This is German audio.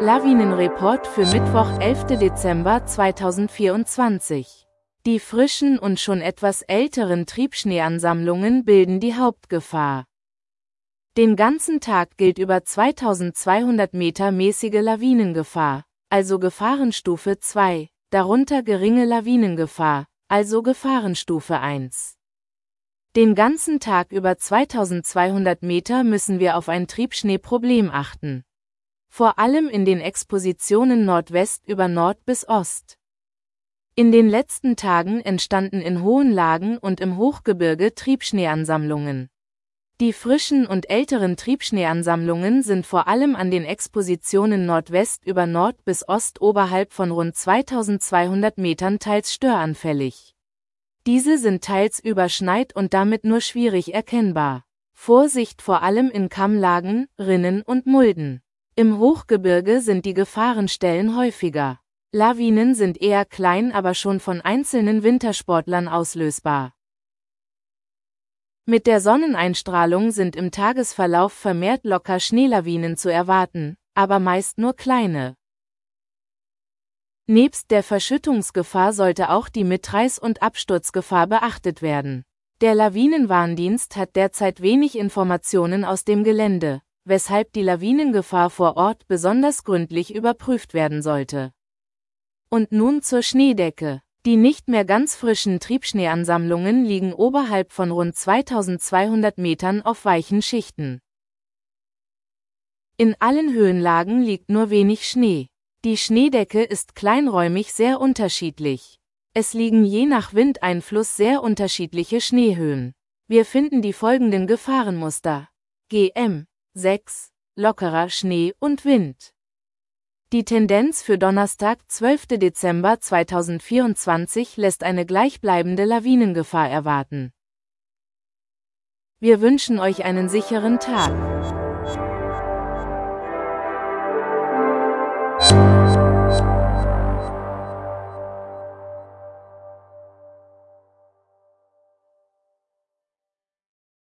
Lawinenreport für Mittwoch, 11. Dezember 2024. Die frischen und schon etwas älteren Triebschneeansammlungen bilden die Hauptgefahr. Den ganzen Tag gilt über 2200 Meter mäßige Lawinengefahr, also Gefahrenstufe 2, darunter geringe Lawinengefahr, also Gefahrenstufe 1. Den ganzen Tag über 2200 Meter müssen wir auf ein Triebschneeproblem achten. Vor allem in den Expositionen Nordwest über Nord bis Ost. In den letzten Tagen entstanden in hohen Lagen und im Hochgebirge Triebschneeansammlungen. Die frischen und älteren Triebschneeansammlungen sind vor allem an den Expositionen Nordwest über Nord bis Ost oberhalb von rund 2200 Metern teils störanfällig. Diese sind teils überschneit und damit nur schwierig erkennbar. Vorsicht vor allem in Kammlagen, Rinnen und Mulden. Im Hochgebirge sind die Gefahrenstellen häufiger. Lawinen sind eher klein, aber schon von einzelnen Wintersportlern auslösbar. Mit der Sonneneinstrahlung sind im Tagesverlauf vermehrt locker Schneelawinen zu erwarten, aber meist nur kleine. Nebst der Verschüttungsgefahr sollte auch die Mitreiß- und Absturzgefahr beachtet werden. Der Lawinenwarndienst hat derzeit wenig Informationen aus dem Gelände, weshalb die Lawinengefahr vor Ort besonders gründlich überprüft werden sollte. Und nun zur Schneedecke. Die nicht mehr ganz frischen Triebschneeansammlungen liegen oberhalb von rund 2200 Metern auf weichen Schichten. In allen Höhenlagen liegt nur wenig Schnee. Die Schneedecke ist kleinräumig sehr unterschiedlich. Es liegen je nach Windeinfluss sehr unterschiedliche Schneehöhen. Wir finden die folgenden Gefahrenmuster. GM 6, lockerer Schnee und Wind. Die Tendenz für Donnerstag, 12. Dezember 2024 lässt eine gleichbleibende Lawinengefahr erwarten. Wir wünschen euch einen sicheren Tag.